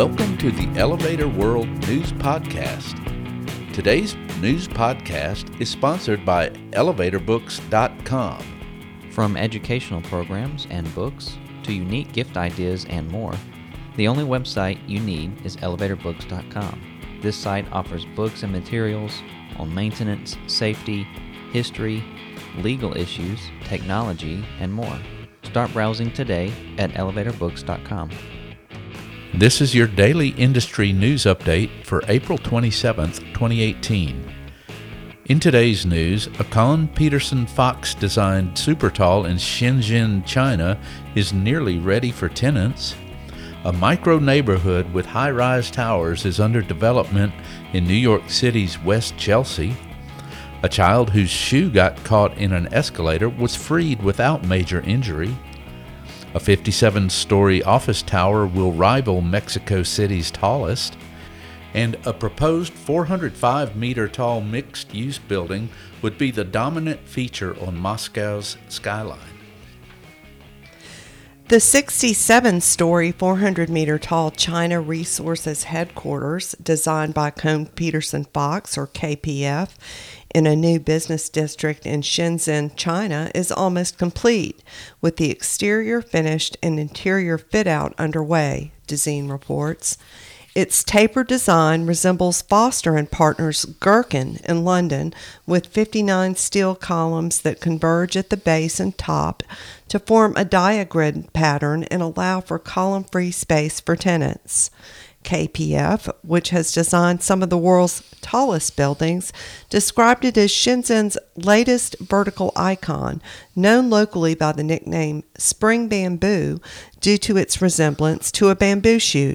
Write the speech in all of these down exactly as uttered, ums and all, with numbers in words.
Welcome to the Elevator World News Podcast. Today's news podcast is sponsored by elevator books dot com. From educational programs and books to unique gift ideas and more, the only website you need is elevator books dot com. This site offers books and materials on maintenance, safety, history, legal issues, technology, and more. Start browsing today at elevator books dot com. This is your daily industry news update for April twenty-seventh, twenty eighteen. In today's news, a Colin Peterson Fox-designed Supertall in Shenzhen, China is nearly ready for tenants. A micro-neighborhood with high-rise towers is under development in New York City's West Chelsea. A child whose shoe got caught in an escalator was freed without major injury. A fifty-seven story office tower will rival Mexico City's tallest. And a proposed four hundred five meter tall mixed-use building would be the dominant feature on Moscow's skyline. The sixty-seven story, four hundred meter tall China Resources headquarters, designed by Colin Peterson Fox, or K P F, in a new business district in Shenzhen, China, is almost complete, with the exterior finished and interior fit-out underway, Dezeen reports. Its tapered design resembles Foster and Partners' Gherkin in London, with fifty-nine steel columns that converge at the base and top to form a diagrid pattern and allow for column-free space for tenants. K P F, which has designed some of the world's tallest buildings, described it as Shenzhen's latest vertical icon, known locally by the nickname Spring Bamboo due to its resemblance to a bamboo shoot.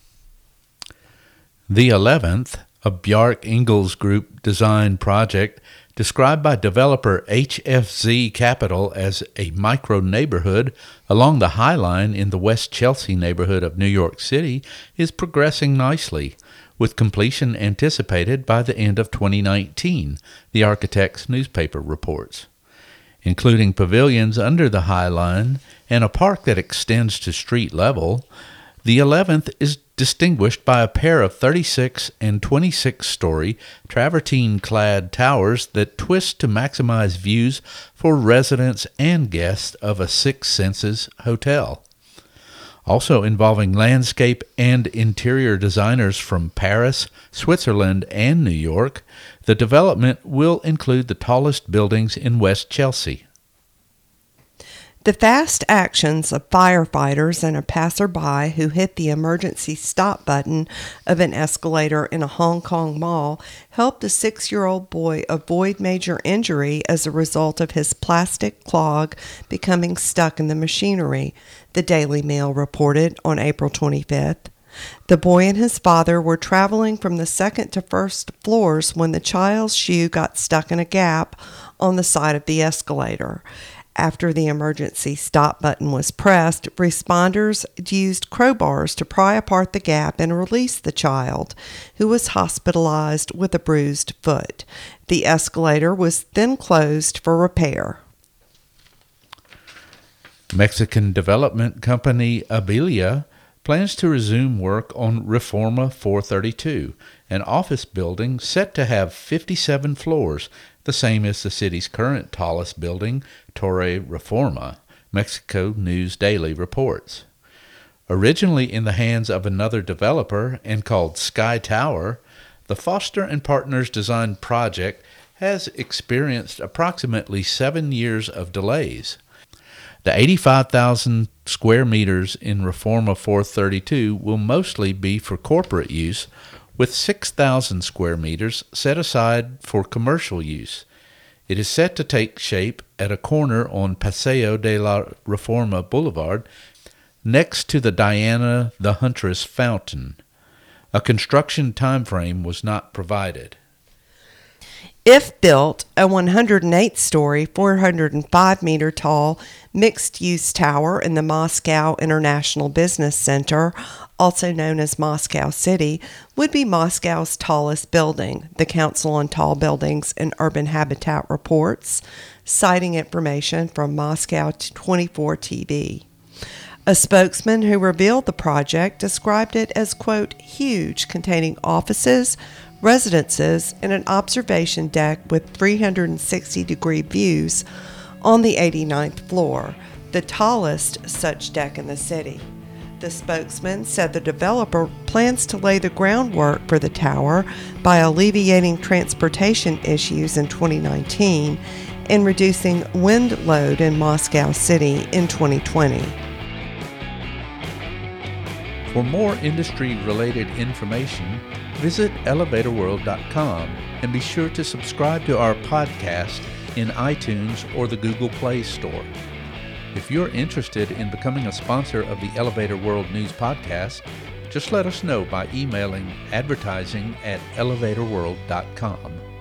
The eleventh, a Bjarke Ingels Group design project described by developer H F Z Capital as a micro-neighborhood along the High Line in the West Chelsea neighborhood of New York City, is progressing nicely, with completion anticipated by the end of twenty nineteen, the architect's newspaper reports. Including pavilions under the High Line and a park that extends to street level, the eleventh is distinguished by a pair of thirty-six and twenty-six story travertine-clad towers that twist to maximize views for residents and guests of a Six Senses hotel. Also involving landscape and interior designers from Paris, Switzerland, and New York, the development will include the tallest buildings in West Chelsea. The fast actions of firefighters and a passerby who hit the emergency stop button of an escalator in a Hong Kong mall helped a six-year-old boy avoid major injury as a result of his plastic clog becoming stuck in the machinery, the Daily Mail reported on April twenty-fifth. The boy and his father were traveling from the second to first floors when the child's shoe got stuck in a gap on the side of the escalator. After the emergency stop button was pressed, responders used crowbars to pry apart the gap and release the child, who was hospitalized with a bruised foot. The escalator was then closed for repair. Mexican development company Abilia plans to resume work on Reforma four thirty-two, an office building set to have fifty-seven floors, the same as the city's current tallest building, Torre Reforma, Mexico News Daily reports. Originally in the hands of another developer and called Sky Tower, the Foster and Partners design project has experienced approximately seven years of delays. The eighty-five thousand square meters in Reforma four thirty-two will mostly be for corporate use, with six thousand square meters set aside for commercial use. It is set to take shape at a corner on Paseo de la Reforma Boulevard, next to the Diana the Huntress Fountain. A construction timeframe was not provided. If built, a one hundred eight story, four hundred five meter tall, mixed-use tower in the Moscow International Business Center, also known as Moscow City, would be Moscow's tallest building, the Council on Tall Buildings and Urban Habitat reports, citing information from Moscow twenty-four T V. A spokesman who revealed the project described it as, quote, huge, containing offices, residences, and an observation deck with three hundred sixty degree views on the eighty-ninth floor, the tallest such deck in the city. The spokesman said the developer plans to lay the groundwork for the tower by alleviating transportation issues in twenty nineteen and reducing wind load in Moscow City in twenty twenty. For more industry-related information, visit elevator world dot com and be sure to subscribe to our podcast in iTunes or the Google Play Store. If you're interested in becoming a sponsor of the Elevator World News Podcast, just let us know by emailing advertising at elevator world dot com.